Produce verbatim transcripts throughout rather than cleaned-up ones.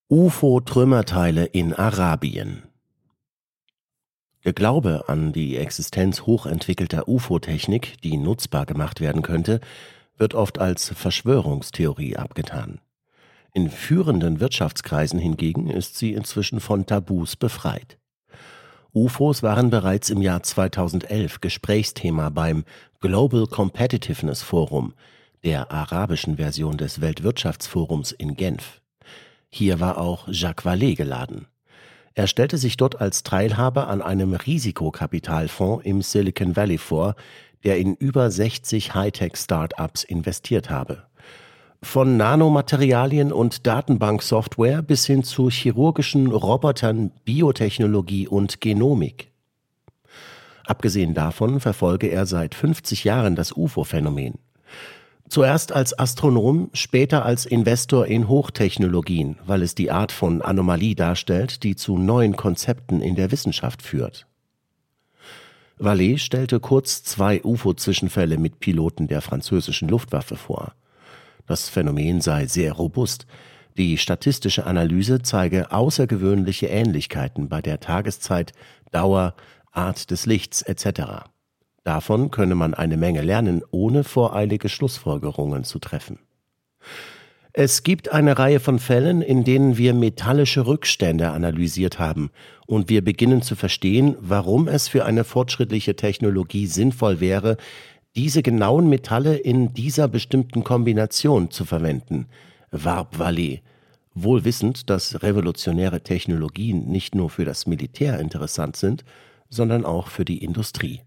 U F O-Trümmerteile in Arabien. Der Glaube an die Existenz hochentwickelter U F O-Technik, die nutzbar gemacht werden könnte, wird oft als Verschwörungstheorie abgetan. In führenden Wirtschaftskreisen hingegen ist sie inzwischen von Tabus befreit. U F Os waren bereits im Jahr zweitausendelf Gesprächsthema beim Global Competitiveness Forum, der arabischen Version des Weltwirtschaftsforums in Genf. Hier war auch Jacques Vallée geladen. Er stellte sich dort als Teilhaber an einem Risikokapitalfonds im Silicon Valley vor, der in über sechzig Hightech-Startups investiert habe. Von Nanomaterialien und Datenbanksoftware bis hin zu chirurgischen Robotern, Biotechnologie und Genomik. Abgesehen davon verfolge er seit fünfzig Jahren das U F O-Phänomen. Zuerst als Astronom, später als Investor in Hochtechnologien, weil es die Art von Anomalie darstellt, die zu neuen Konzepten in der Wissenschaft führt. Vallée stellte kurz zwei U F O-Zwischenfälle mit Piloten der französischen Luftwaffe vor. Das Phänomen sei sehr robust. Die statistische Analyse zeige außergewöhnliche Ähnlichkeiten bei der Tageszeit, Dauer, Art des Lichts et cetera. Davon könne man eine Menge lernen, ohne voreilige Schlussfolgerungen zu treffen. Es gibt eine Reihe von Fällen, in denen wir metallische Rückstände analysiert haben und wir beginnen zu verstehen, warum es für eine fortschrittliche Technologie sinnvoll wäre, diese genauen Metalle in dieser bestimmten Kombination zu verwenden, warb Vallée, wohl wissend, dass revolutionäre Technologien nicht nur für das Militär interessant sind, sondern auch für die Industrie.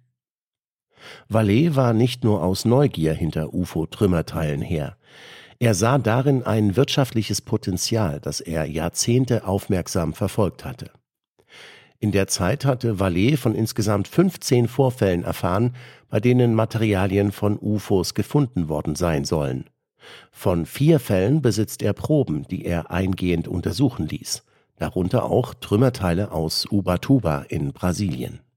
Vallée war nicht nur aus Neugier hinter U F O-Trümmerteilen her. Er sah darin ein wirtschaftliches Potenzial, das er Jahrzehnte aufmerksam verfolgt hatte. In der Zeit hatte Vallée von insgesamt fünfzehn Vorfällen erfahren, bei denen Materialien von U F Os gefunden worden sein sollen. Von vier Fällen besitzt er Proben, die er eingehend untersuchen ließ, darunter auch Trümmerteile aus Ubatuba in Brasilien.